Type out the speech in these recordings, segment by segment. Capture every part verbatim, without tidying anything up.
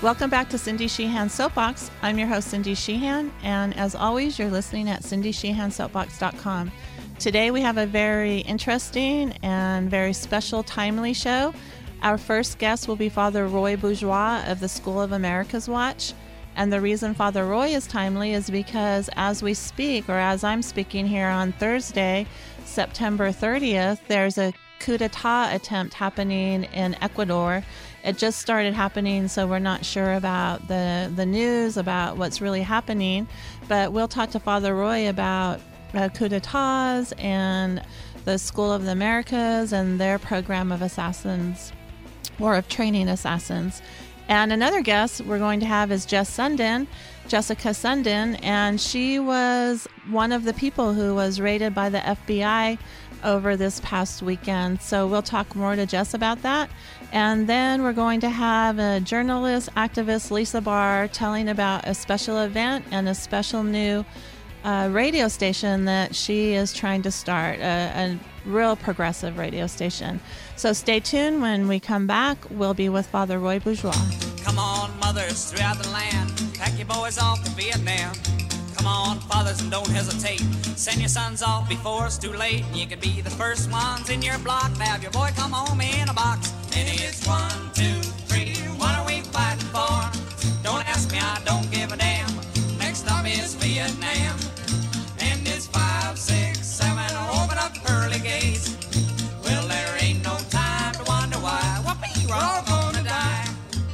Welcome back to Cindy Sheehan's Soapbox. I'm your host, Cindy Sheehan, and as always, you're listening at cindy sheehan soapbox dot com. Today we have a very interesting and very special, timely show. Our first guest will be Father Roy Bourgeois of the School of America's Watch. And the reason Father Roy is timely is because as we speak, or as I'm speaking here on Thursday, September thirtieth, there's a coup d'etat attempt happening in Ecuador. It just started happening, so we're not sure about the, the news, about what's really happening. But we'll talk to Father Roy about uh, coup d'etats and the School of the Americas and their program of assassins, or of training assassins. And another guest we're going to have is Jess Sundin, Jessica Sundin, and she was one of the people who was raided by the F B I over this past weekend. So we'll talk more to Jess about that. And then we're going to have a journalist, activist, Lisa Barr, telling about a special event and a special new uh, radio station that she is trying to start, a, a real progressive radio station. So stay tuned. When we come back, we'll be with Father Roy Bourgeois. Come on, mothers throughout the land, pack your boys off to Vietnam. Come on, fathers, and don't hesitate. Send your sons off before it's too late. You can be the first ones in your block to have your boy come home in a box. And it's one, two, three, what are we fighting for? Don't ask me, I don't give a damn. Next up is Vietnam. And it's five, six, seven, open up pearly gates. Well, there ain't no time to wonder why. Whoopee, we're all gonna die.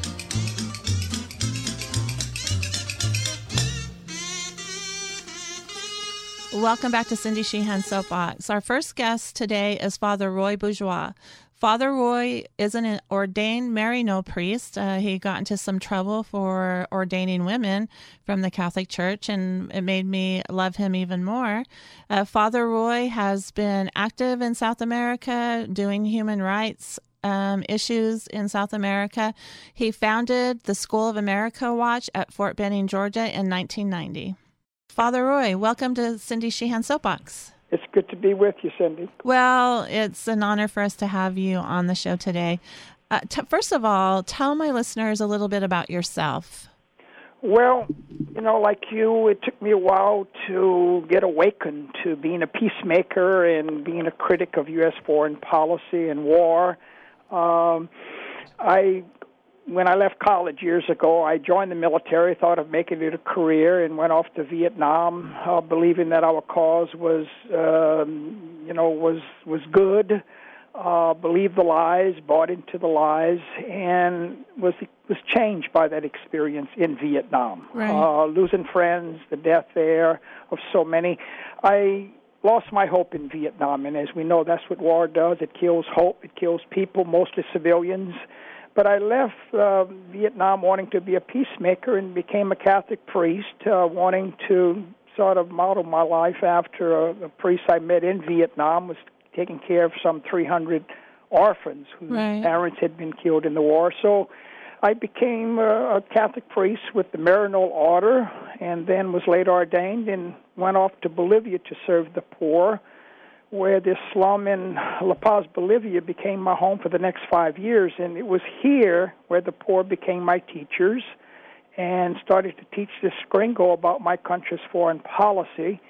Welcome back to Cindy Sheehan's Soapbox. Our first guest today is Father Roy Bourgeois. Father Roy is an ordained Maryknoll priest. Uh, he got into some trouble for ordaining women from the Catholic Church, and it made me love him even more. Uh, Father Roy has been active in South America, doing human rights um, issues in South America. He founded the School of America Watch at Fort Benning, Georgia in nineteen ninety. Father Roy, welcome to Cindy Sheehan's Soapbox. It's good to be with you, Cindy. Well, it's an honor for us to have you on the show today. Uh, t- first of all, tell my listeners a little bit about yourself. Well, you know, like you, it took me a while to get awakened to being a peacemaker and being a critic of U S foreign policy and war. Um, I... When I left college years ago, I joined the military, thought of making it a career, and went off to Vietnam, uh, believing that our cause was, um, you know, was was good. Uh, believed the lies, bought into the lies, and was was changed by that experience in Vietnam. Right. Uh, losing friends, the death there of so many. I lost my hope in Vietnam, and as we know, that's what war does. It kills hope. It kills people, mostly civilians. But I left uh, Vietnam wanting to be a peacemaker and became a Catholic priest, uh, wanting to sort of model my life after a, a priest I met in Vietnam, was taking care of some three hundred orphans whose right. parents had been killed in the war. So I became a, a Catholic priest with the Maryknoll Order, and then was later ordained and went off to Bolivia to serve the poor, where this slum in La Paz, Bolivia, became my home for the next five years. And it was here where the poor became my teachers and started to teach this gringo about my country's foreign policy.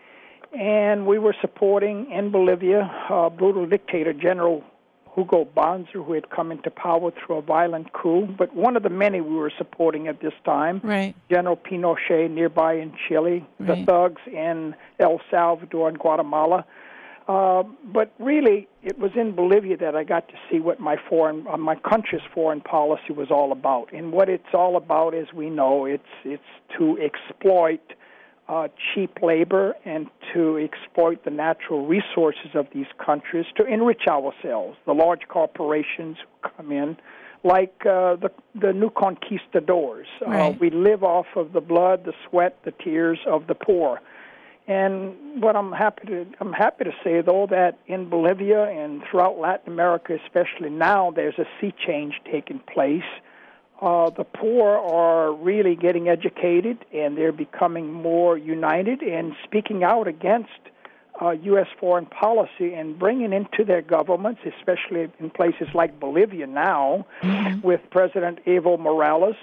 And we were supporting in Bolivia a brutal dictator, General Hugo Banzer, who had come into power through a violent coup. But one of the many we were supporting at this time, right. General Pinochet nearby in Chile, right. the thugs in El Salvador and Guatemala. Uh, but really, it was in Bolivia that I got to see what my foreign, uh, my country's foreign policy was all about. And what it's all about, as we know, it's it's to exploit uh, cheap labor and to exploit the natural resources of these countries to enrich ourselves. The large corporations who come in, like uh, the the new conquistadors. Right. Uh, we live off of the blood, the sweat, the tears of the poor. And what I'm happy to I'm happy to say, though, that in Bolivia and throughout Latin America, especially now, there's a sea change taking place. Uh, the poor are really getting educated, and they're becoming more united and speaking out against uh, U S foreign policy and bringing into their governments, especially in places like Bolivia now, mm-hmm. with President Evo Morales,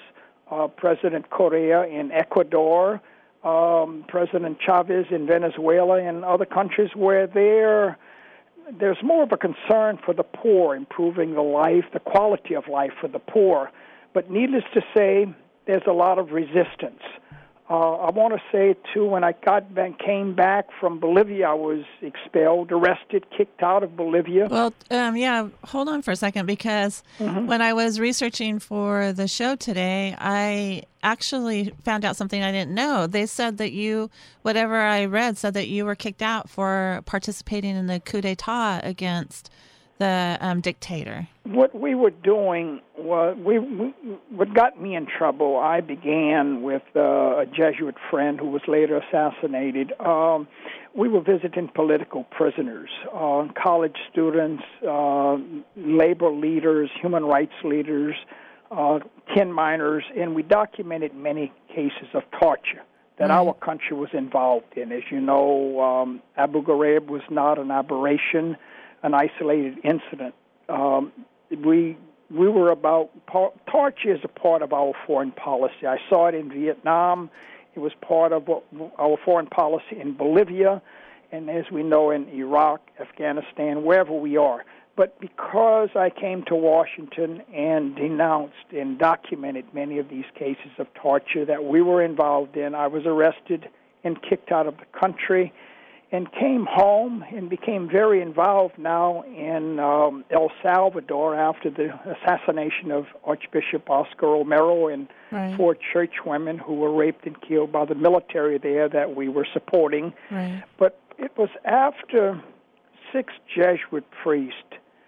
uh, President Correa in Ecuador, um, President Chavez in Venezuela, and other countries where there there's more of a concern for the poor, improving the life, the quality of life for the poor. But needless to say, there's a lot of resistance. Uh, I want to say, too, when I got back, came back from Bolivia, I was expelled, arrested, kicked out of Bolivia. Well, um, yeah, hold on for a second, because mm-hmm. when I was researching for the show today, I actually found out something I didn't know. They said that you, whatever I read, said that you were kicked out for participating in the coup d'etat against the um, dictator. What we were doing was, we, we, what got me in trouble, I began with uh, a Jesuit friend who was later assassinated. Um, we were visiting political prisoners, uh, college students, uh, labor leaders, human rights leaders, uh, tin miners, and we documented many cases of torture that mm-hmm. our country was involved in. As you know, um, Abu Ghraib was not an aberration, an isolated incident. Um, we we were about, torture is a part of our foreign policy. I saw it in Vietnam. It was part of what, our foreign policy in Bolivia, and as we know, in Iraq, Afghanistan, wherever we are. But because I came to Washington and denounced and documented many of these cases of torture that we were involved in, I was arrested and kicked out of the country, and came home and became very involved now in um, El Salvador after the assassination of Archbishop Oscar Romero and right. four church women who were raped and killed by the military there that we were supporting. Right. But it was after six Jesuit priests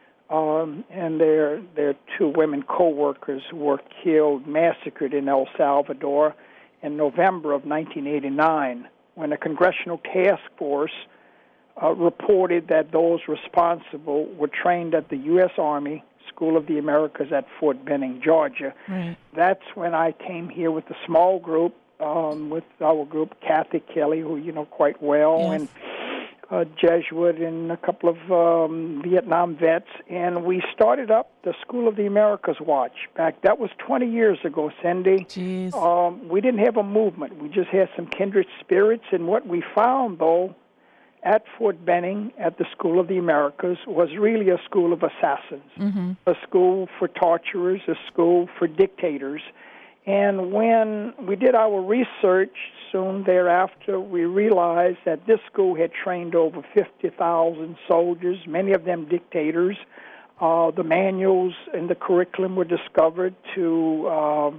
um, and their, their two women co-workers were killed, massacred in El Salvador in November of nineteen eighty-nine. When a congressional task force uh, reported that those responsible were trained at the U S Army School of the Americas at Fort Benning, Georgia. Right. That's when I came here with a small group, um, with our group, Kathy Kelly, who you know quite well, yes. and a Jesuit and a couple of um, Vietnam vets, and we started up the School of the Americas Watch. Back that was twenty years ago, Cindy. Jeez. Um, we didn't have a movement. We just had some kindred spirits, and what we found, though, at Fort Benning, at the School of the Americas, was really a school of assassins, mm-hmm. a school for torturers, a school for dictators. And when we did our research soon thereafter, we realized that this school had trained over fifty thousand soldiers, many of them dictators. Uh, the manuals and the curriculum were discovered to uh,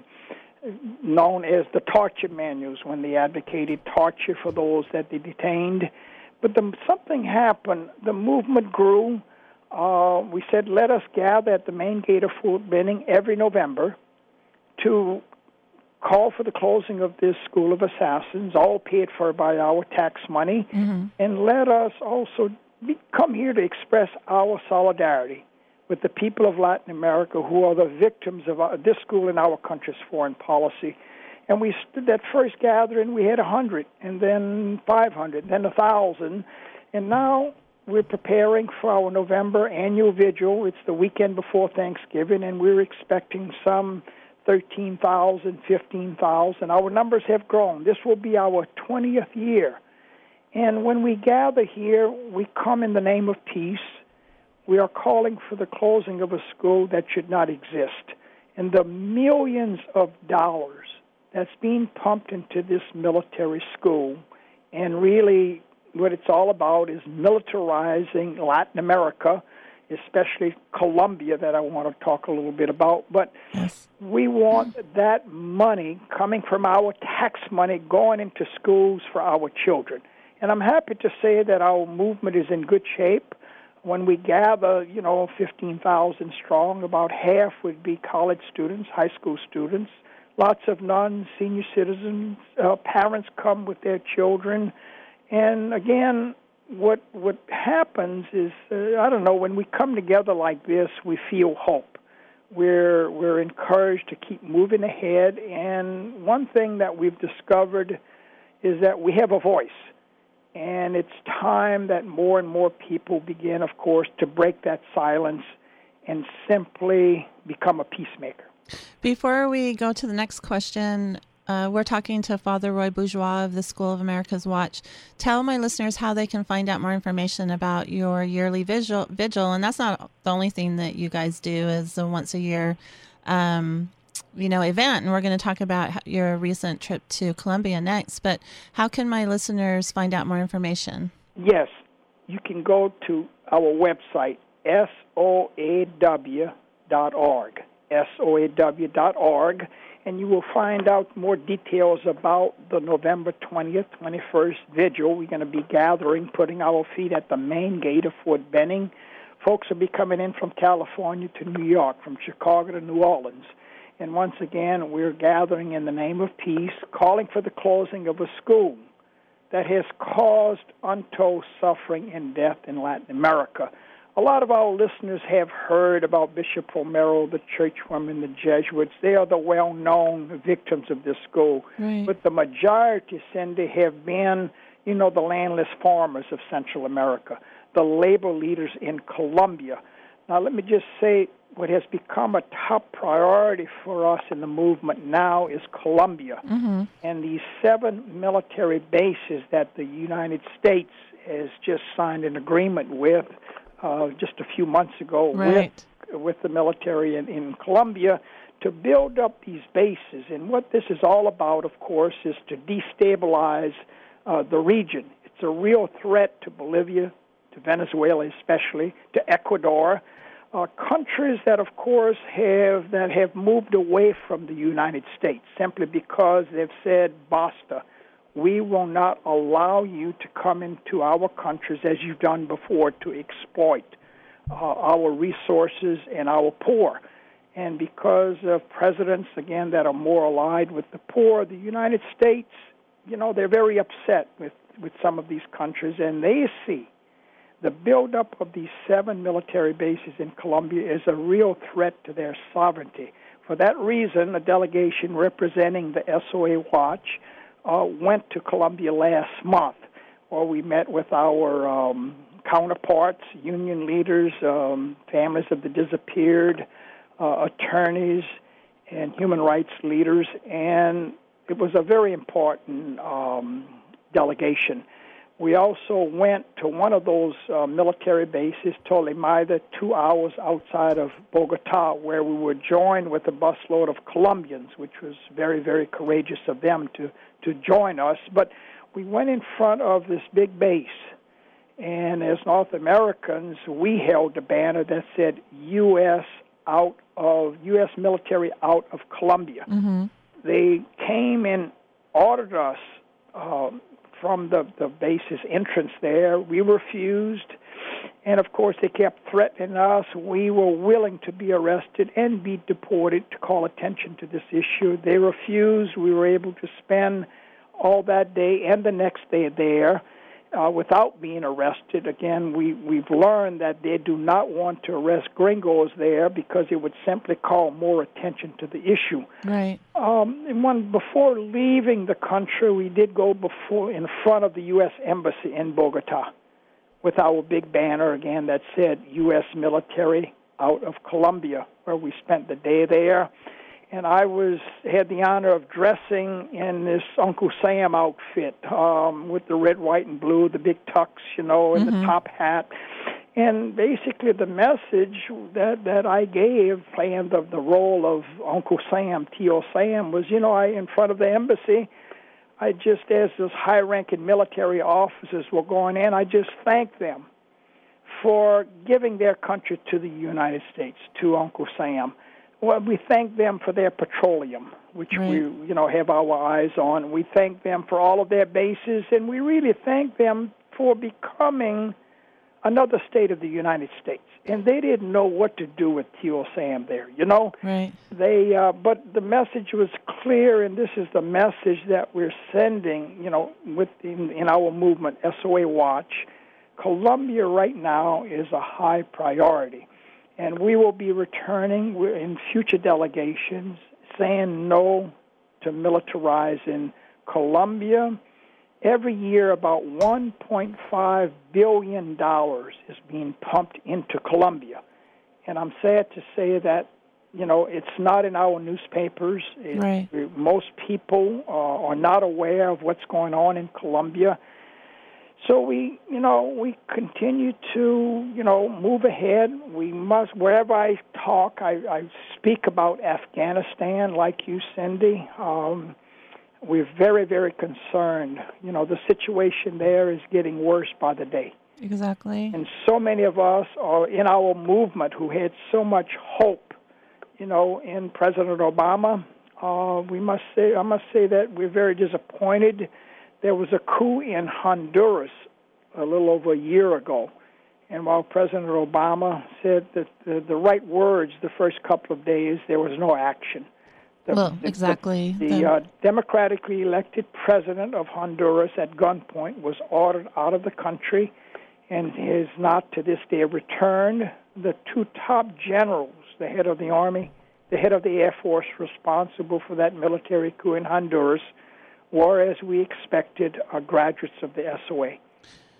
known as the torture manuals when they advocated torture for those that they detained. But the, something happened. The movement grew. Uh, we said, let us gather at the main gate of Fort Benning every November to call for the closing of this School of Assassins, all paid for by our tax money, mm-hmm. and let us also be, come here to express our solidarity with the people of Latin America who are the victims of our, this school and our country's foreign policy. And we did that first gathering, we had one hundred, and then five hundred, then one thousand, and now we're preparing for our November annual vigil. It's the weekend before Thanksgiving, and we're expecting some thirteen thousand, fifteen thousand. Our numbers have grown. This will be our twentieth year. And when we gather here, we come in the name of peace. We are calling for the closing of a school that should not exist. And the millions of dollars that's being pumped into this military school, and really what it's all about is militarizing Latin America, especially Colombia, that I want to talk a little bit about. But yes. we want that money coming from our tax money going into schools for our children. And I'm happy to say that our movement is in good shape. When we gather, you know, fifteen thousand strong, about half would be college students, high school students, lots of nuns, senior citizens, uh, parents come with their children. And again, What what happens is, uh, I don't know, when we come together like this, we feel hope. We're we're encouraged to keep moving ahead. And one thing that we've discovered is that we have a voice. And it's time that more and more people begin, of course, to break that silence and simply become a peacemaker. Before we go to the next question, uh, we're talking to Father Roy Bourgeois of the School of America's Watch. Tell my listeners how they can find out more information about your yearly vigil, vigil. And that's not the only thing that you guys do is a once a year um, you know, event. And we're going to talk about your recent trip to Colombia next. But how can my listeners find out more information? Yes, you can go to our website, S O A W dot org, S O A W dot org, and you will find out more details about the November twentieth, twenty-first vigil. We're going to be gathering, putting our feet at the main gate of Fort Benning. Folks will be coming in from California to New York, from Chicago to New Orleans. And once again, we're gathering in the name of peace, calling for the closing of a school that has caused untold suffering and death in Latin America. A lot of our listeners have heard about Bishop Romero, the churchwoman, the Jesuits. They are the well-known victims of this school. Right. But the majority, Cindy, have been, you know, the landless farmers of Central America, the labor leaders in Colombia. Now, let me just say, what has become a top priority for us in the movement now is Colombia. Mm-hmm. And these seven military bases that the United States has just signed an agreement with uh, just a few months ago right. with, with the military in, in Colombia to build up these bases. And what this is all about, of course, is to destabilize uh, the region. It's a real threat to Bolivia, to Venezuela especially, to Ecuador, Uh, countries that, of course, have that have moved away from the United States simply because they've said, basta, we will not allow you to come into our countries as you've done before to exploit uh, our resources and our poor. And because of presidents, again, that are more allied with the poor, the United States, you know, they're very upset with, with some of these countries, and they see the buildup of these seven military bases in Colombia is a real threat to their sovereignty. For that reason, a delegation representing the S O A Watch uh, went to Colombia last month, where we met with our um, counterparts, union leaders, um, families of the disappeared, uh, attorneys, and human rights leaders, and it was a very important um, delegation. We also went to one of those uh, military bases, Tolimaida, two hours outside of Bogota, where we were joined with a busload of Colombians, which was very, very courageous of them to, to join us. But we went in front of this big base, and as North Americans, we held a banner that said U S out of U S military out of Colombia. Mm-hmm. They came and ordered us Uh, from the, the base's entrance there. We refused, and of course they kept threatening us. We were willing to be arrested and be deported to call attention to this issue. They refused. We were able to spend all that day and the next day there uh, without being arrested. Again, we, we've learned that they do not want to arrest gringos there because it would simply call more attention to the issue. Right. Um, and when, before leaving the country, we did go before in front of the U S Embassy in Bogota with our big banner, again, that said U S military out of Colombia, where we spent the day there. And I was had the honor of dressing in this Uncle Sam outfit um, with the red, white, and blue, the big tux, you know, and mm-hmm. the top hat. And basically the message that, that I gave, playing the, the role of Uncle Sam, Tio Sam, was, you know, I in front of the embassy, I just, as those high-ranking military officers were going in, I just thanked them for giving their country to the United States, to Uncle Sam. Well, we thank them for their petroleum, which right. we, you know, have our eyes on. We thank them for all of their bases, and we really thank them for becoming another state of the United States. And they didn't know what to do with Tio Sam there, you know? Right. They, uh, but the message was clear, and this is the message that we're sending, you know, within in our movement, S O A Watch. Colombia right now is a high priority. And we will be returning in future delegations saying no to militarizing Colombia. Every year, about one point five billion dollars is being pumped into Colombia. And I'm sad to say that you know, it's not in our newspapers. It, right. Most people uh, are not aware of what's going on in Colombia. So we, you know, we continue to, you know, move ahead. We must, wherever I talk, I, I speak about Afghanistan, like you, Cindy. Um, we're very, very concerned. You know, the situation there is getting worse by the day. Exactly. And so many of us are in our movement who had so much hope, you know, in President Obama. Uh, we must say, I must say that we're very disappointed. There was a coup in Honduras a little over a year ago, and while President Obama said that the, the right words the first couple of days, there was no action. The, well, exactly. The, the uh, democratically elected president of Honduras at gunpoint was ordered out of the country and has not to this day returned. The two top generals, the head of the Army, the head of the Air Force responsible for that military coup in Honduras, were, as we expected, are graduates of the S O A.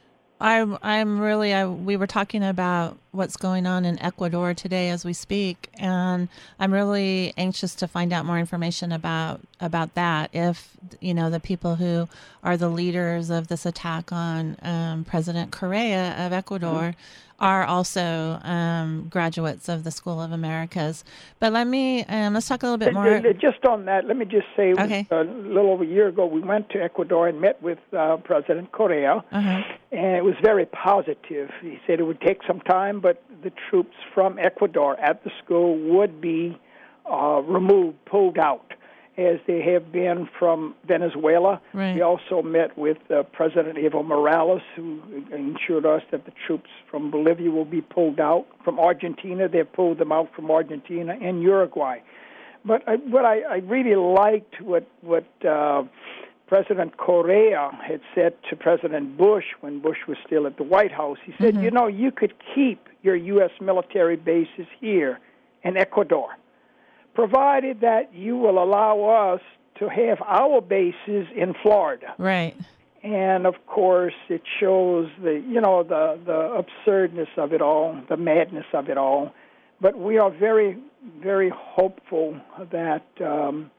I'm, I'm really, I, we were talking about what's going on in Ecuador today as we speak, and I'm really anxious to find out more information about, about that. If, you know, the people who are the leaders of this attack on um, President Correa of Ecuador mm-hmm. are also um, graduates of the School of Americas. But let me, um, let's talk a little bit more. Just on that, let me just say, okay. a little over a year ago, we went to Ecuador and met with uh, President Correa, uh-huh. and it was very positive. He said it would take some time, but the troops from Ecuador at the school would be uh, removed, pulled out, as they have been from Venezuela. Right. We also met with uh, President Evo Morales, who ensured us that the troops from Bolivia will be pulled out. From Argentina, they've pulled them out from Argentina and Uruguay. But I, what I, I really liked what what uh, President Correa had said to President Bush when Bush was still at the White House. He said, mm-hmm. you know, you could keep your U S military bases here in Ecuador, provided that you will allow us to have our bases in Florida. Right. And, of course, it shows the, you know, the, the absurdness of it all, the madness of it all. But we are very, very hopeful that um,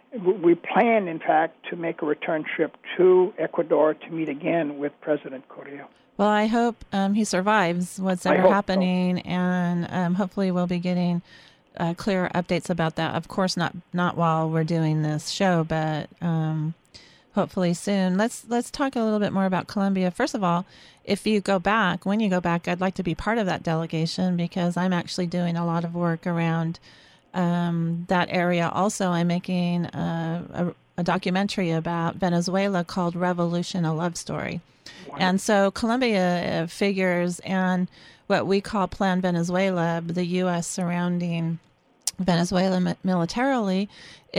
we plan, in fact, to make a return trip to Ecuador to meet again with President Correa. Well, I hope um, he survives what's ever happening, so. and um, hopefully we'll be getting uh, clearer updates about that. Of course, not not while we're doing this show, but um, hopefully soon. Let's let's talk a little bit more about Colombia. First of all, if you go back, when you go back, I'd like to be part of that delegation because I'm actually doing a lot of work around um, that area. Also, I'm making a, a, a documentary about Venezuela called Revolution, a Love Story. And so Colombia figures, and what we call Plan Venezuela, the U S surrounding Venezuela militarily,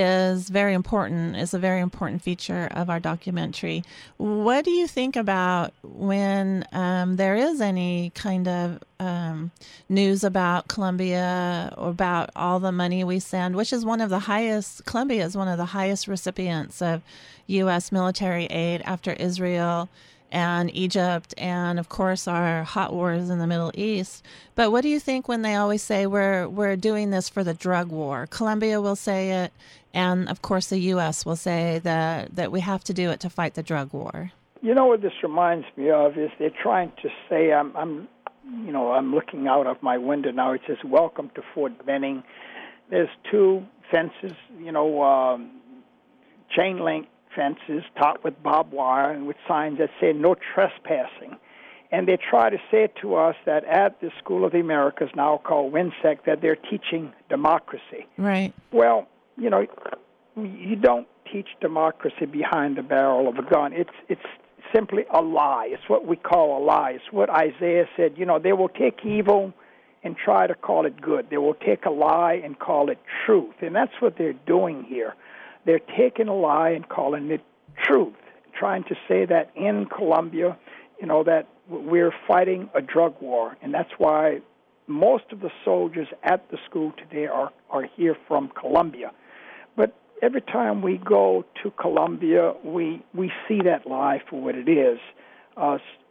is very important, is a very important feature of our documentary. What do you think about when um, there is any kind of um, news about Colombia or about all the money we send, which is one of the highest, Colombia is one of the highest recipients of U S military aid after Israel and Egypt, and of course our hot wars in the Middle East. But what do you think when they always say we're we're doing this for the drug war? Colombia will say it, and of course the U S will say that that we have to do it to fight the drug war. You know what this reminds me of is they're trying to say, I'm, I'm you know, I'm looking out of my window now. It says, "Welcome to Fort Benning." There's two fences, you know, um, chain link fences topped with barbed wire and with signs that say no trespassing. And they try to say to us that at the School of the Americas, now called WINSEC, that they're teaching democracy. Right. Well, you know, you don't teach democracy behind the barrel of a gun. It's it's simply a lie. It's what we call a lie. It's what Isaiah said. You know, they will take evil and try to call it good. They will take a lie and call it truth. And that's what they're doing here. They're taking a lie and calling it truth, trying to say that in Colombia, you know, that we're fighting a drug war. And that's why most of the soldiers at the school today are, are here from Colombia. But every time we go to Colombia, we, we see that lie for what it is. Uh,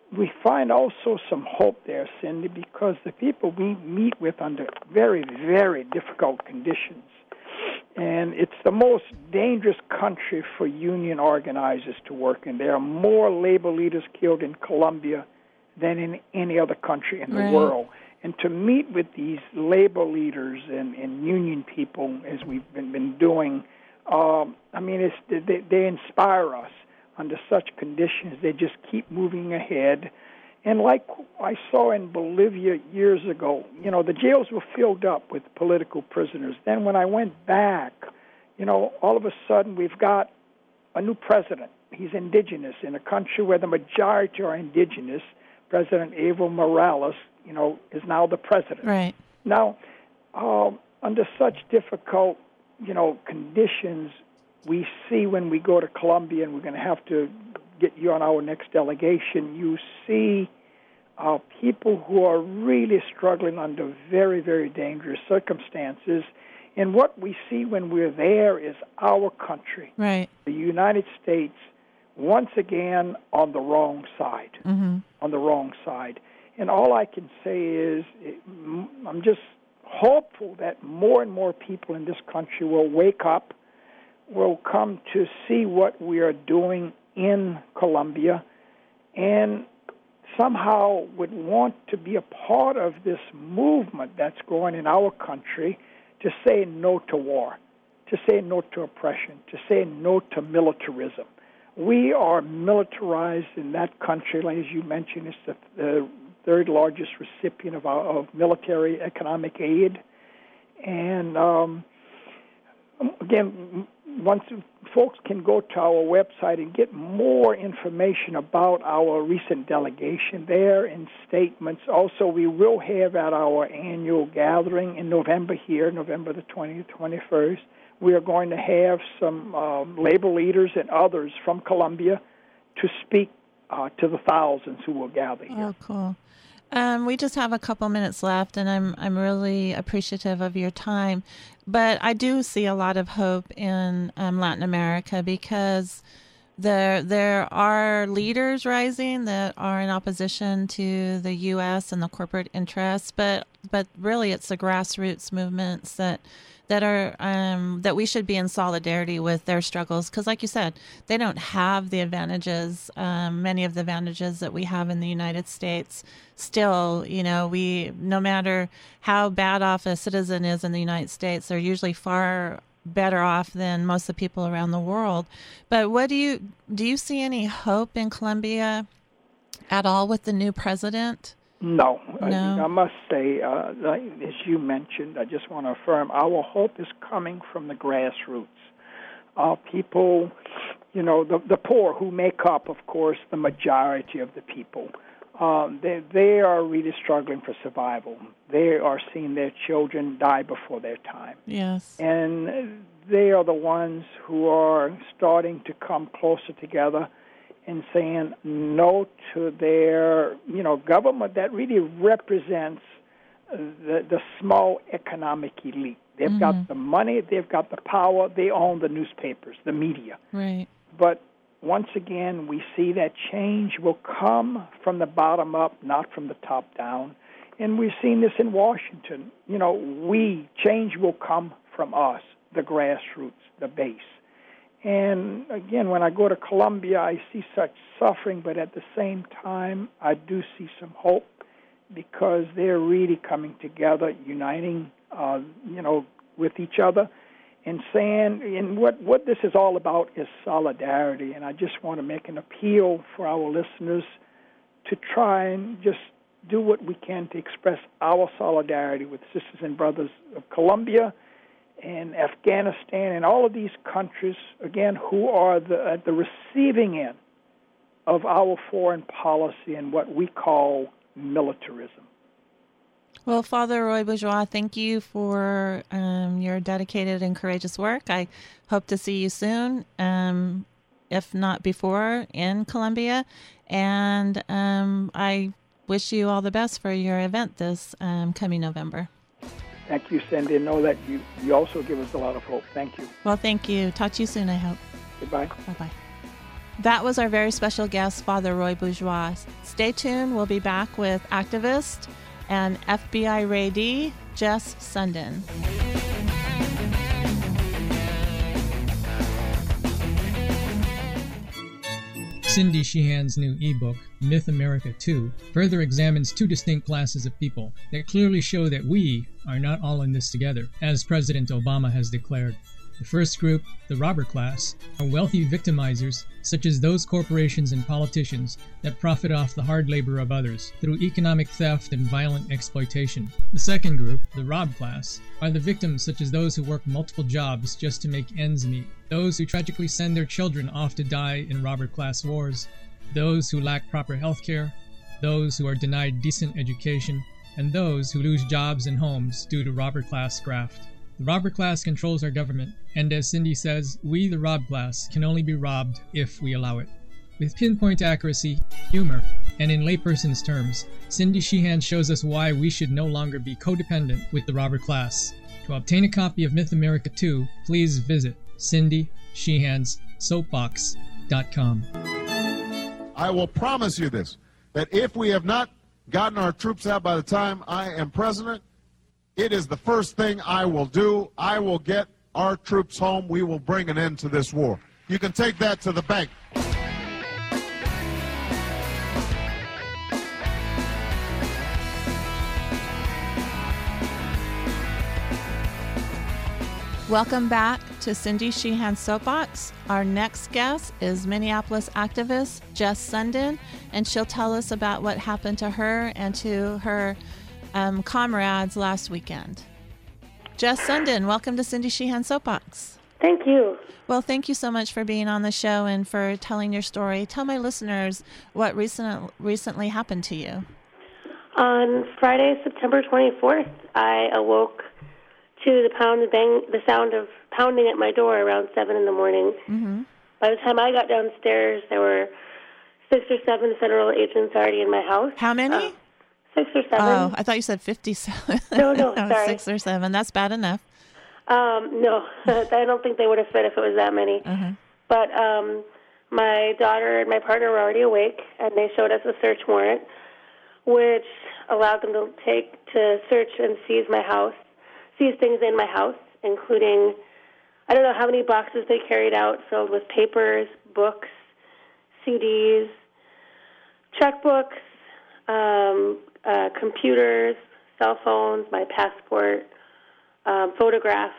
we find also some hope there, Cindy, because the people we meet with under very, very difficult conditions, and it's the most dangerous country for union organizers to work in. There are more labor leaders killed in Colombia than in any other country in the right. world. And to meet with these labor leaders and, and union people, as we've been, been doing, um, I mean, it's, they, they inspire us. Under such conditions, they just keep moving ahead. And like I saw in Bolivia years ago, you know, the jails were filled up with political prisoners. Then when I went back, you know, all of a sudden we've got a new president. He's indigenous in a country where the majority are indigenous. President Evo Morales, you know, is now the president. Right. Now, um, under such difficult, you know, conditions, we see when we go to Colombia, and we're going to have to get you on our next delegation, you see uh, people who are really struggling under very, very dangerous circumstances. And what we see when we're there is our country, right. the United States, once again on the wrong side, mm-hmm. on the wrong side. And all I can say is I'm just hopeful that more and more people in this country will wake up, will come to see what we are doing in Colombia, and somehow would want to be a part of this movement that's going in our country to say no to war, to say no to oppression, to say no to militarism. We are militarized in that country. Like, as you mentioned, it's the, the third largest recipient of, our, of military economic aid. And um, again, once folks can go to our website and get more information about our recent delegation there and statements. Also, we will have at our annual gathering in November here, November the twentieth, twenty-first, we are going to have some um, labor leaders and others from Colombia to speak uh, to the thousands who will gather here. Oh, cool. Um, we just have a couple minutes left, and I'm I'm really appreciative of your time. But I do see a lot of hope in um, Latin America, because there there are leaders rising that are in opposition to the U S and the corporate interests. But but really, it's the grassroots movements that that are um, that we should be in solidarity with their struggles, because, like you said, they don't have the advantages, um, many of the advantages that we have in the United States. Still, you know, we no matter how bad off a citizen is in the United States, they're usually far better off than most of the people around the world. But what do you do? You see any hope in Colombia at all with the new president? No. No. I, I must say, uh, like, as you mentioned, I just want to affirm our hope is coming from the grassroots. Uh, people, you know, the, the poor, who make up, of course, the majority of the people, um, they, they are really struggling for survival. They are seeing their children die before their time. Yes. And they are the ones who are starting to come closer together and saying no to their, you know, government that really represents the, the small economic elite. They've mm-hmm. got the money, they've got the power, they own the newspapers, the media. Right. But once again, we see that change will come from the bottom up, not from the top down. And we've seen this in Washington. You know, we, change will come from us, the grassroots, the base. And again, when I go to Colombia, I see such suffering, but at the same time, I do see some hope, because they're really coming together, uniting, uh, you know, with each other, and saying, and what, what this is all about is solidarity. And I just want to make an appeal for our listeners to try and just do what we can to express our solidarity with sisters and brothers of Colombia and Afghanistan and all of these countries, again, who are the, at the receiving end of our foreign policy and what we call militarism. Well, Father Roy Bourgeois, thank you for um, your dedicated and courageous work. I hope to see you soon, um, if not before, in Colombia. And um, I wish you all the best for your event this um, coming November. Thank you, Cindy. Know that you, you also give us a lot of hope. Thank you. Well, thank you. Talk to you soon, I hope. Goodbye. Bye-bye. That was our very special guest, Father Roy Bourgeois. Stay tuned. We'll be back with activist and F B I raidee, Jess Sundin. Cindy Sheehan's new ebook, Myth America two, further examines two distinct classes of people that clearly show that we are not all in this together, as President Obama has declared. The first group, the robber class, are wealthy victimizers, such as those corporations and politicians that profit off the hard labor of others through economic theft and violent exploitation. The second group, the rob class, are the victims such as those who work multiple jobs just to make ends meet, those who tragically send their children off to die in robber class wars, those who lack proper health care, those who are denied decent education, and those who lose jobs and homes due to robber class graft. The robber class controls our government, and as Cindy says, we, the rob class, can only be robbed if we allow it. With pinpoint accuracy, humor, and in layperson's terms, Cindy Sheehan shows us why we should no longer be codependent with the robber class. To obtain a copy of Myth America two, please visit cindy sheehans soapbox dot com. I will promise you this, that if we have not gotten our troops out by the time I am president, it is the first thing I will do. I will get our troops home. We will bring an end to this war. You can take that to the bank. Welcome back to Cindy Sheehan's Soapbox. Our next guest is Minneapolis activist Jess Sundin, and she'll tell us about what happened to her and to her um, comrades last weekend. Jess Sundin, welcome to Cindy Sheehan's Soapbox. Thank you. Well, thank you so much for being on the show and for telling your story. Tell my listeners what recent, recently happened to you. On Friday, September twenty-fourth, I awoke to the pound, the bang, the sound of pounding at my door around seven in the morning. Mm-hmm. By the time I got downstairs, there were six or seven federal agents already in my house. How many? Uh, six or seven. Oh, I thought you said fifty-seven. No, no, no sorry. Six or seven. That's bad enough. Um, no, I don't think they would have fit if it was that many. Uh-huh. But um, my daughter and my partner were already awake, and they showed us a search warrant, which allowed them to take to search and seize my house, seize things in my house, including, I don't know how many boxes they carried out filled with papers, books, C Ds, checkbooks, um, uh, computers, cell phones, my passport, um, photographs.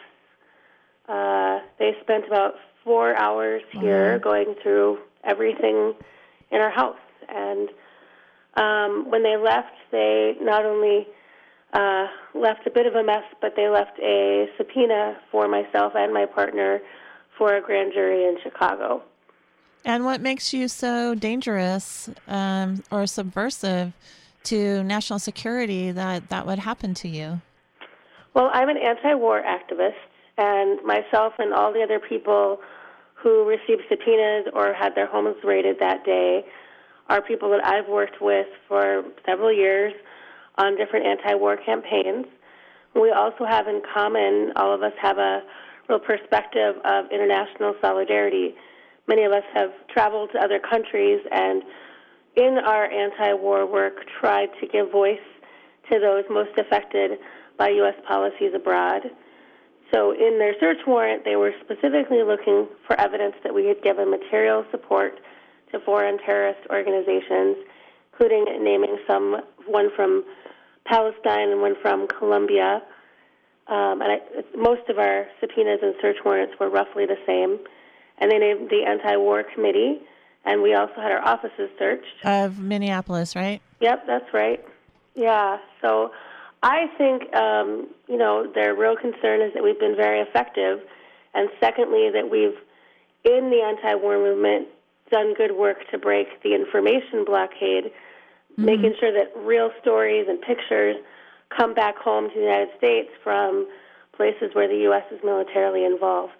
Uh, they spent about four hours here mm-hmm. going through everything in our house. And um, when they left, they not only uh, left a bit of a mess, but they left a subpoena for myself and my partner for a grand jury in Chicago. And what makes you so dangerous um, or subversive to national security that that would happen to you? Well, I'm an anti-war activist, and myself and all the other people who received subpoenas or had their homes raided that day are people that I've worked with for several years on different anti-war campaigns. We also have in common, all of us have a real perspective of international solidarity. Many of us have traveled to other countries and in our anti-war work tried to give voice to those most affected by U S policies abroad. So in their search warrant, they were specifically looking for evidence that we had given material support to foreign terrorist organizations, including naming some, one from Palestine and one from Colombia. Um, and I, most of our subpoenas and search warrants were roughly the same. And they named the Anti-War Committee, and we also had our offices searched. Of Minneapolis, right? Yep, that's right. Yeah, so I think, um, you know, their real concern is that we've been very effective, and secondly, that we've, in the anti-war movement, done good work to break the information blockade, mm-hmm. making sure that real stories and pictures come back home to the United States from places where the U S is militarily involved.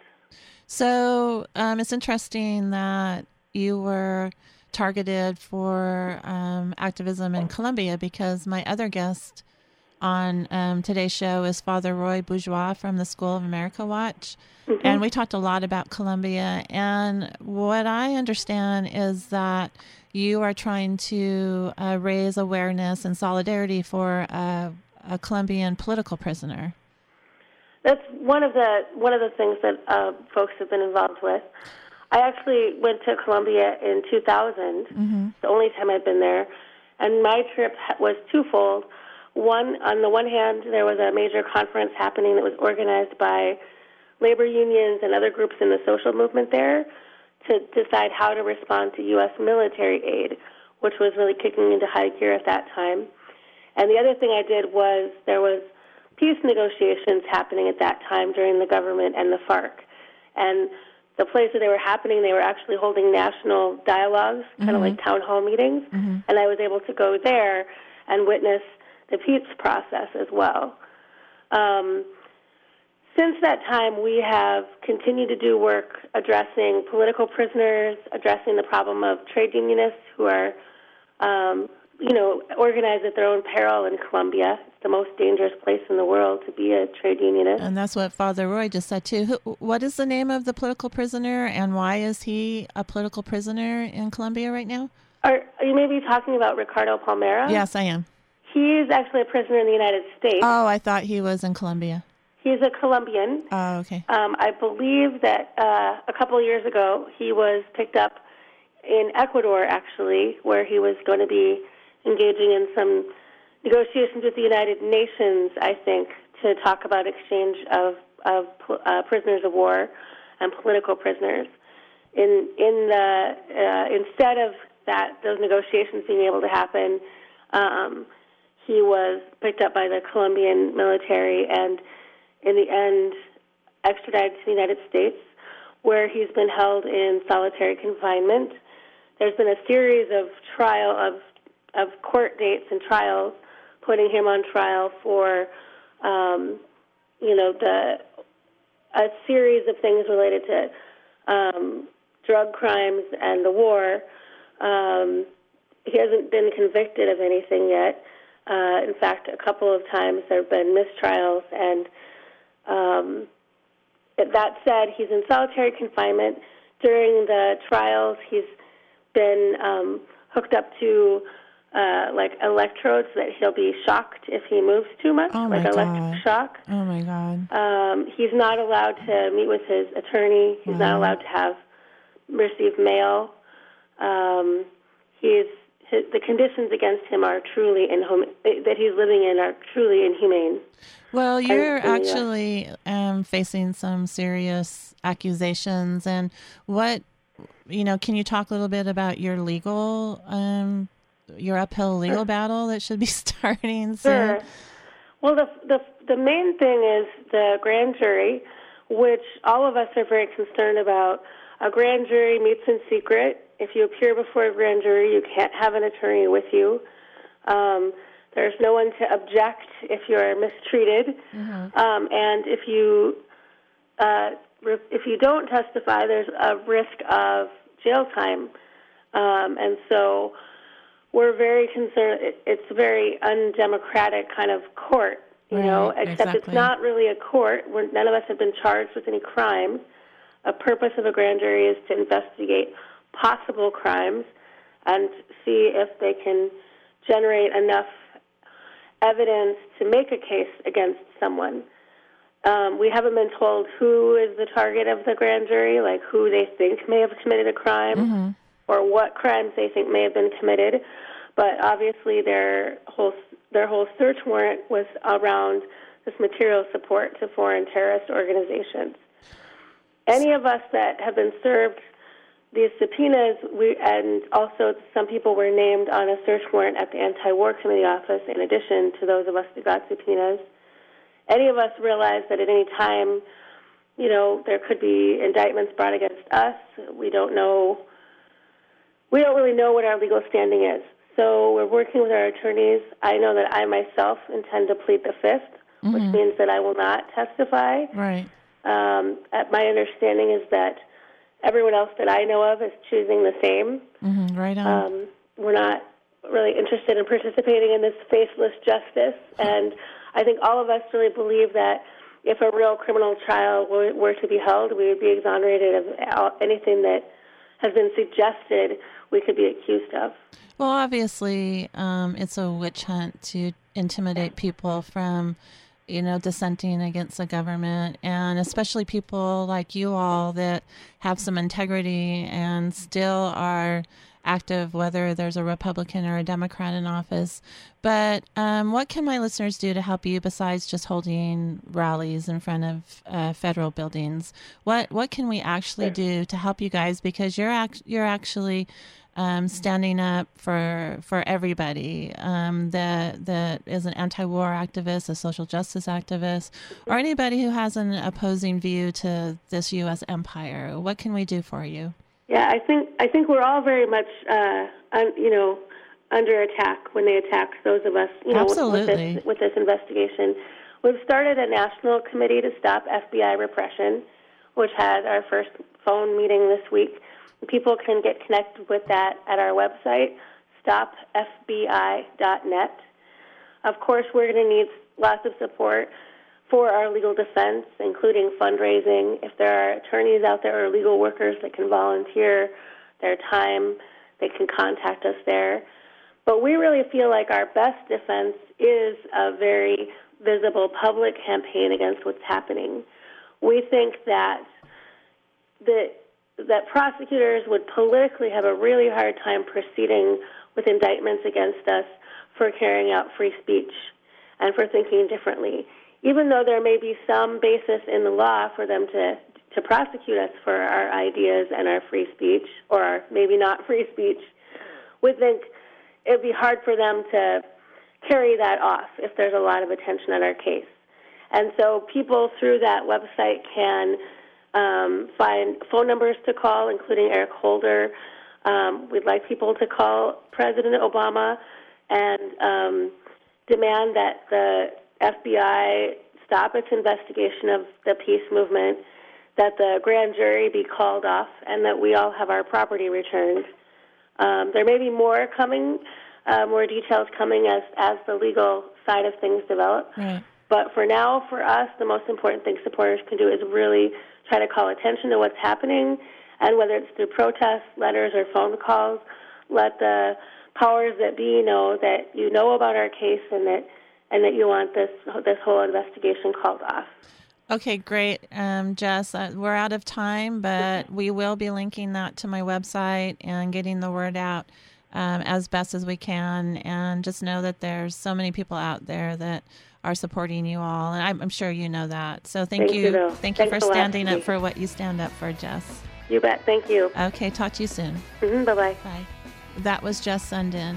So um, it's interesting that you were targeted for um, activism in Colombia, because my other guest on um, today's show is Father Roy Bourgeois from the School of America Watch. Mm-hmm. And we talked a lot about Colombia. And what I understand is that you are trying to uh, raise awareness and solidarity for uh, a Colombian political prisoner. That's one of the one of the things that uh, folks have been involved with. I actually went to Colombia in two thousand, mm-hmm. the only time I'd been there, and my trip was twofold. One, on the one hand, there was a major conference happening that was organized by labor unions and other groups in the social movement there to decide how to respond to U S military aid, which was really kicking into high gear at that time. And the other thing I did was there was peace negotiations happening at that time during the government and the FARC. And the place that they were happening, they were actually holding national dialogues, kind of mm-hmm. like town hall meetings. Mm-hmm. And I was able to go there and witness the peace process as well. Um, since that time, we have continued to do work addressing political prisoners, addressing the problem of trade unionists who are um, you know, organized at their own peril in Colombia. It's the most dangerous place in the world to be a trade unionist. And that's what Father Roy just said, too. Who, what is the name of the political prisoner, and why is he a political prisoner in Colombia right now? Are, are you maybe talking about Ricardo Palmera? Yes, I am. He's actually a prisoner in the United States. Oh, I thought he was in Colombia. He's a Colombian. Oh, okay. Um, I believe that uh, a couple of years ago he was picked up in Ecuador, actually, where he was going to be engaging in some negotiations with the United Nations, I think, to talk about exchange of, of uh, prisoners of war and political prisoners. In in the uh, instead of that, those negotiations being able to happen, um, he was picked up by the Colombian military and, in the end, extradited to the United States, where he's been held in solitary confinement. There's been a series of trial of of court dates and trials, putting him on trial for, um, you know, the a series of things related to um, drug crimes and the war. Um, he hasn't been convicted of anything yet. Uh, in fact, a couple of times there have been mistrials, and um, that said, he's in solitary confinement. During the trials, he's been um, hooked up to Uh, like electrodes that he'll be shocked if he moves too much, oh like my electric God. shock. Oh, my God. Um, he's not allowed to meet with his attorney. He's wow. not allowed to have receive mail. Um, he's his, the conditions against him are truly inhum- that he's living in are truly inhumane. Well, you're and, and, actually um, facing some serious accusations. And what, you know, can you talk a little bit about your legal um your uphill legal battle that should be starting soon? Sure. Well, the, the the main thing is the grand jury, which all of us are very concerned about. A grand jury meets in secret. If you appear before a grand jury, you can't have an attorney with you. Um, there's no one to object if you're mistreated. Mm-hmm. Um, and if you uh, if you don't testify, there's a risk of jail time. Um, and so we're very concerned. It, it's a very undemocratic kind of court, you right, know, except exactly. it's not really a court. We're, none of us have been charged with any crimes. A purpose of a grand jury is to investigate possible crimes and see if they can generate enough evidence to make a case against someone. Um, we haven't been told who is the target of the grand jury, like who they think may have committed a crime. Mm-hmm. or what crimes they think may have been committed, but obviously their whole their whole search warrant was around this material support to foreign terrorist organizations. Any of us that have been served these subpoenas, we and also some people were named on a search warrant at the Anti-War Committee office in addition to those of us that got subpoenas. Any of us realize that at any time, you know, there could be indictments brought against us. We don't know We don't really know what our legal standing is. So we're working with our attorneys. I know that I myself intend to plead the fifth, mm-hmm. which means that I will not testify. Right. Um, my understanding is that everyone else that I know of is choosing the same. Mm-hmm. Right on. Um, we're not really interested in participating in this faceless justice. And I think all of us really believe that if a real criminal trial were, were to be held, we would be exonerated of anything that has been suggested we could be accused of. Well, obviously, um, it's a witch hunt to intimidate people from, you know, dissenting against the government, and especially people like you all that have some integrity and still are active, whether there's a Republican or a Democrat in office. But um, what can my listeners do to help you besides just holding rallies in front of uh, federal buildings? What what can we actually do to help you guys? Because you're act- you're actually Um, standing up for for everybody um, that that is an anti-war activist, a social justice activist, or anybody who has an opposing view to this U S empire. What can we do for you? Yeah, I think I think we're all very much, uh, un, you know, under attack when they attack those of us, you know, Absolutely. with, with this with this investigation. We've started a national committee to stop F B I repression, which had our first phone meeting this week. People can get connected with that at our website, stop F B I dot net. Of course, we're going to need lots of support for our legal defense, including fundraising. If there are attorneys out there or legal workers that can volunteer their time, they can contact us there. But we really feel like our best defense is a very visible public campaign against what's happening. We think that the that prosecutors would politically have a really hard time proceeding with indictments against us for carrying out free speech and for thinking differently. Even though there may be some basis in the law for them to, to prosecute us for our ideas and our free speech, or our maybe not free speech, we think it would be hard for them to carry that off if there's a lot of attention on our case. And so people through that website can Um, find phone numbers to call, including Eric Holder. Um, we'd like people to call President Obama and um, demand that the F B I stop its investigation of the peace movement, that the grand jury be called off, and that we all have our property returned. Um, there may be more coming, uh, more details coming as, as the legal side of things develop. Right. But for now, for us, the most important thing supporters can do is really try to call attention to what's happening, and whether it's through protests, letters, or phone calls, let the powers that be know that you know about our case and that and that you want this this whole investigation called off. Okay, great, um, Jess. Uh, we're out of time, but we will be linking that to my website and getting the word out um, as best as we can. And just know that there's so many people out there that are supporting you all, and I'm, I'm sure you know that. So thank, thank you, you though. thank Thanks you for a lot, standing up Cindy. for what you stand up for, Jess. You bet. Thank you. Okay, talk to you soon. Mm-hmm, bye-bye. Bye. That was Jess Sundin.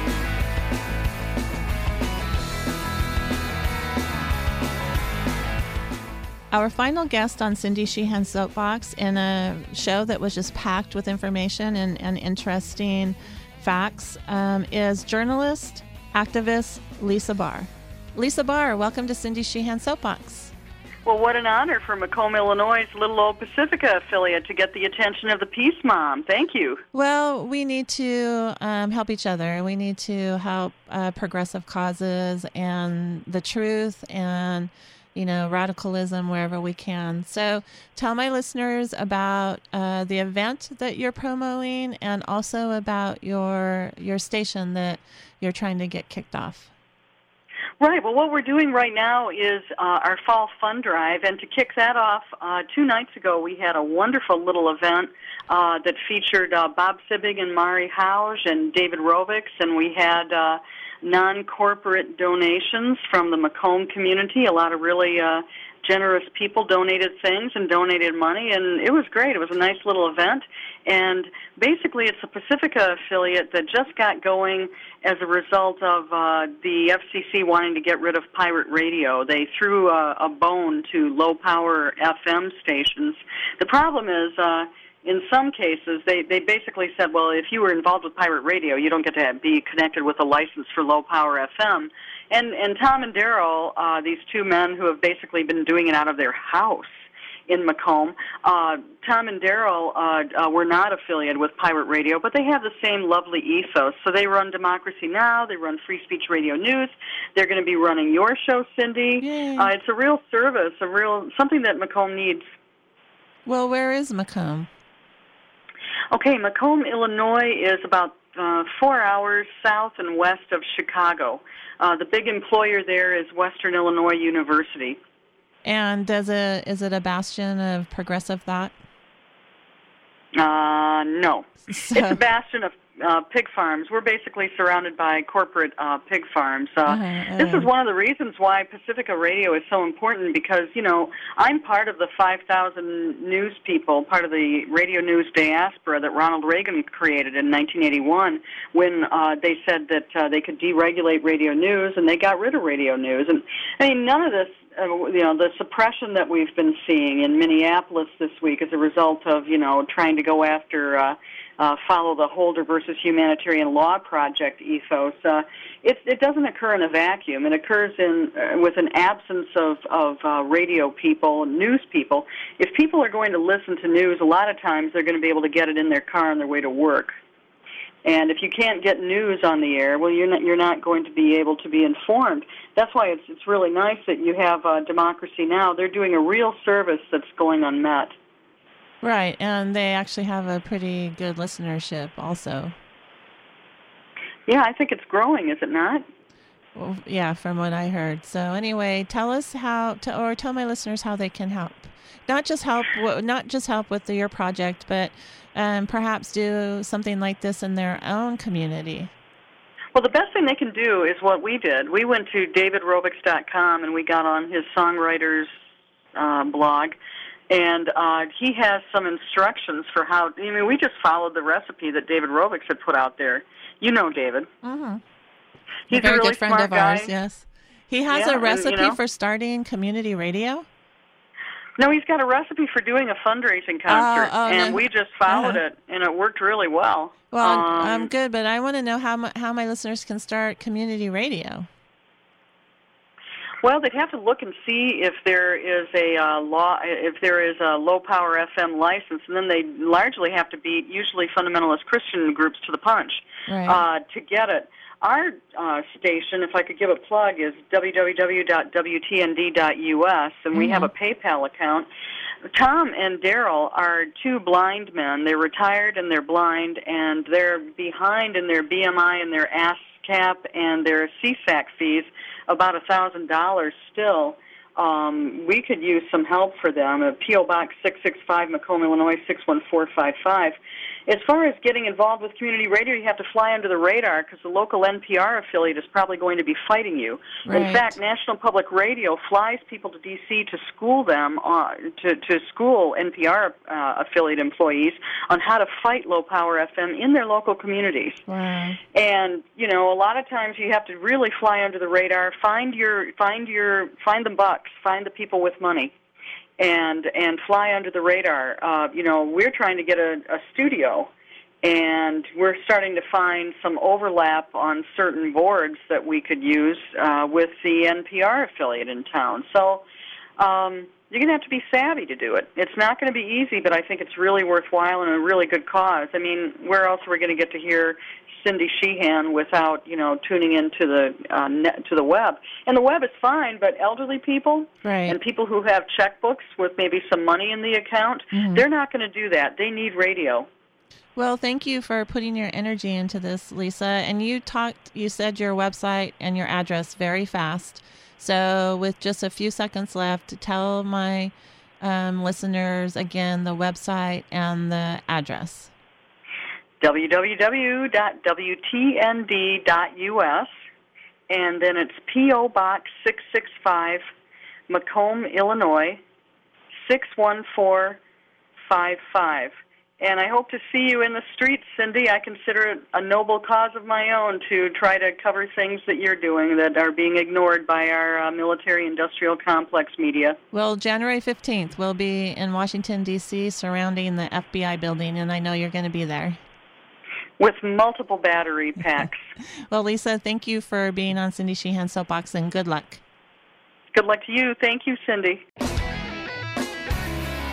Our final guest on Cindy Sheehan's Soapbox, in a show that was just packed with information and, and interesting facts, um, is journalist, activist Lisa Barr. Lisa Barr, welcome to Cindy Sheehan's Soapbox. Well, what an honor for Macomb, Illinois' Little Old Pacifica affiliate to get the attention of the Peace Mom. Thank you. Well, we need to um, help each other. We need to help uh, progressive causes and the truth and, you know, radicalism wherever we can. So tell my listeners about uh, the event that you're promoting and also about your your station that you're trying to get kicked off. Right. Well, what we're doing right now is uh, our fall fund drive, and to kick that off, uh, two nights ago we had a wonderful little event uh, that featured uh, Bob Sibig and Mari Hauge and David Rovics, and we had uh, non-corporate donations from the Macomb community. A lot of really uh, generous people donated things and donated money, and it was great. It was a nice little event, and basically it's a Pacifica affiliate that just got going as a result of uh, the F C C wanting to get rid of pirate radio. They threw a, a bone to low-power F M stations. The problem is, uh, in some cases, they, they basically said, well, if you were involved with pirate radio, you don't get to be connected with a license for low-power F M. And, and Tom and Daryl, uh, these two men who have basically been doing it out of their house, in Macomb. Uh, Tom and Daryl uh, uh, were not affiliated with Pirate Radio, but they have the same lovely ethos. So they run Democracy Now!, they run Free Speech Radio News. They're going to be running your show, Cindy. Uh, it's a real service, a real something that Macomb needs. Well, where is Macomb? Okay, Macomb, Illinois is about uh, four hours south and west of Chicago. Uh, the big employer there is Western Illinois University. And does it, is it a bastion of progressive thought? Uh, no. So, it's a bastion of uh, pig farms. We're basically surrounded by corporate uh, pig farms. Uh, uh-huh, uh-huh. This is one of the reasons why Pacifica Radio is so important, because, you know, I'm part of the five thousand news people, part of the radio news diaspora that Ronald Reagan created in nineteen eighty-one when uh, they said that uh, they could deregulate radio news, and they got rid of radio news. And, I mean, none of this, uh, you know, the suppression that we've been seeing in Minneapolis this week as a result of, you know, trying to go after... Uh, Uh, follow the Holder versus Humanitarian Law Project ethos. Uh, it, it doesn't occur in a vacuum. It occurs in uh, with an absence of, of uh, radio people, news people. If people are going to listen to news, a lot of times they're going to be able to get it in their car on their way to work. And if you can't get news on the air, well, you're not, you're not going to be able to be informed. That's why it's, it's really nice that you have uh, Democracy Now! They're doing a real service that's going unmet. Right, and they actually have a pretty good listenership also. Yeah, I think it's growing, is it not? Well, yeah, from what I heard. So anyway, tell us how, to, or tell my listeners how they can help. Not just help, not just help with your project, but um, perhaps do something like this in their own community. Well, the best thing they can do is what we did. We went to david rovics dot com and we got on his songwriter's uh, blog. And uh, he has some instructions for how, I mean, we just followed the recipe that David Rovics had put out there. You know David. Mm-hmm. He's a very a really good friend smart of guy. ours, yes. He has Yeah, a recipe and, you know, for starting community radio? No, he's got a recipe for doing a fundraising concert, oh, and no. we just followed Uh-huh. it, and it worked really well. Well, um, I'm, I'm good, but I want to know how my, how my listeners can start community radio. Well, they'd have to look and see if there is a uh, law, if there is a low power F M license, and then they largely have to beat usually fundamentalist Christian groups to the punch Right. uh, to get it. Our uh, station, if I could give a plug, is w w w dot w t n d dot u s, and mm-hmm. we have a PayPal account. Tom and Daryl are two blind men. They're retired and they're blind, and they're behind in their B M I and their ASCAP and their C S A C fees about a thousand dollars still. Um, we could use some help for them. A P O Box six six five, Macomb, Illinois six one four five five. As far as getting involved with community radio, you have to fly under the radar because the local N P R affiliate is probably going to be fighting you. Right. In fact, National Public Radio flies people to D C to school them, uh, to, to school N P R uh, affiliate employees on how to fight low-power F M in their local communities. Wow. And, you know, a lot of times you have to really fly under the radar, find your, find your, find the bucks, find the people with money. And and fly under the radar. Uh, you know, we're trying to get a, a studio, and we're starting to find some overlap on certain boards that we could use uh, with the N P R affiliate in town. So um, you're going to have to be savvy to do it. It's not going to be easy, but I think it's really worthwhile and a really good cause. I mean, where else are we going to get to hear Cindy Sheehan without, you know, tuning into the uh, net, to the web? And the web is fine, but elderly people Right. and people who have checkbooks with maybe some money in the account, Mm-hmm. they're not going to do that. They need radio. Well, thank you for putting your energy into this, Lisa. And you talked, you said your website and your address very fast. So with just a few seconds left, tell my um, listeners again the website and the address. w w w dot w t n d dot u s, and then it's P O Box six six five, Macomb, Illinois six one four five five. And I hope to see you in the streets, Cindy. I consider it a noble cause of my own to try to cover things that you're doing that are being ignored by our uh, military-industrial complex media. Well, January fifteenth, we'll be in Washington, D C, surrounding the F B I building, and I know you're going to be there. With multiple battery packs. Well, Lisa, thank you for being on Cindy Sheehan Soapbox, and good luck. Good luck to you. Thank you, Cindy.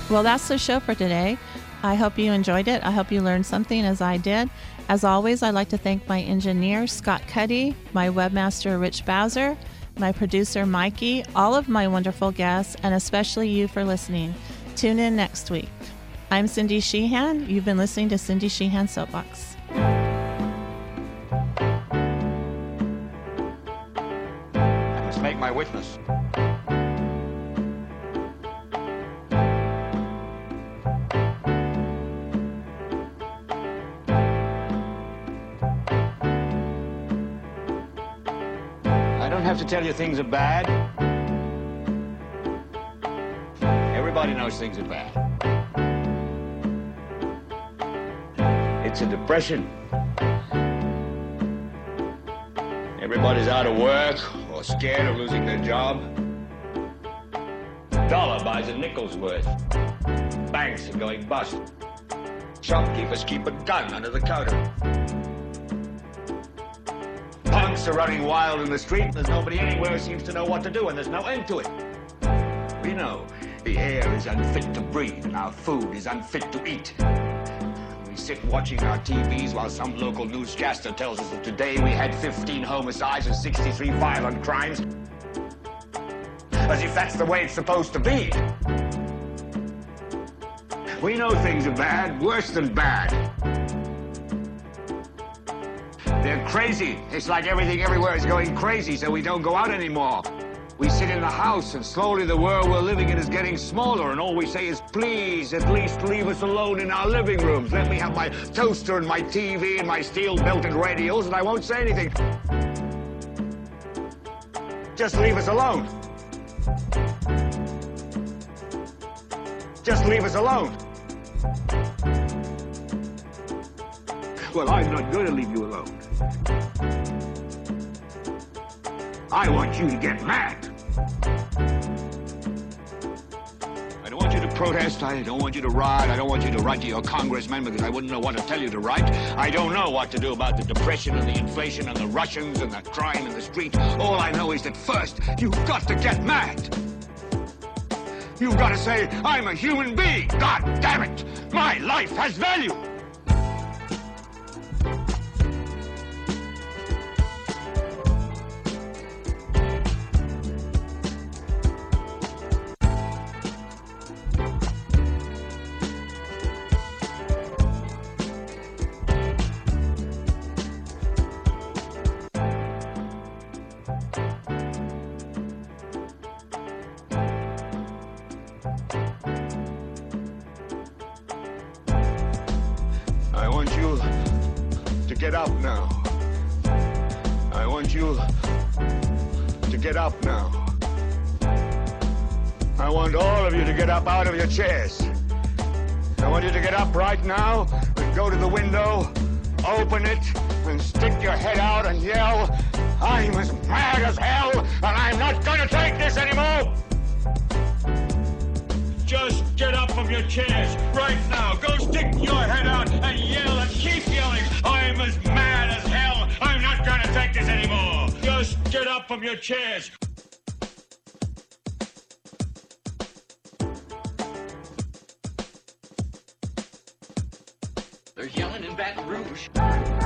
Well, that's the show for today. I hope you enjoyed it. I hope you learned something as I did. As always, I'd like to thank my engineer, Scott Cuddy, my webmaster, Rich Bowser, my producer, Mikey, all of my wonderful guests, and especially you for listening. Tune in next week. I'm Cindy Sheehan. You've been listening to Cindy Sheehan Soapbox. I must make my witness. I don't have to tell you things are bad. Everybody knows things are bad. It's a depression. Everybody's out of work or scared of losing their job. Dollar buys a nickel's worth. Banks are going bust. Shopkeepers keep a gun under the counter. Punks are running wild in the street. There's nobody anywhere who seems to know what to do, and there's no end to it. We know the air is unfit to breathe, and our food is unfit to eat. We sit watching our T Vs while some local newscaster tells us that today we had fifteen homicides and sixty-three violent crimes. As if that's the way it's supposed to be. We know things are bad, worse than bad. They're crazy. It's like everything everywhere is going crazy, so we don't go out anymore. We sit in the house, and slowly the world we're living in is getting smaller, and all we say is, please, at least leave us alone in our living rooms. Let me have my toaster and my T V and my steel-belted radios, and I won't say anything. Just leave us alone. Just leave us alone. Well, I'm not going to leave you alone. I want you to get mad. I don't want you to protest. I don't want you to riot. I don't want you to write to your congressman because I wouldn't know what to tell you to write. I don't know what to do about the depression and the inflation and the Russians and the crime in the street. All I know is that first, you've got to get mad. You've got to say, I'm a human being. God damn it. My life has value. Get up now. I want you to get up now. I want all of you to get up out of your chairs. I want you to get up right now and go to the window, open it, and stick your head out and yell, I'm as mad as hell, and I'm not gonna take this anymore! Just get up from your chairs right now. Go stick your head out and yell and keep yelling. I'm as mad as hell. I'm not going to take this anymore. Just get up from your chairs. They're yelling in Baton Rouge.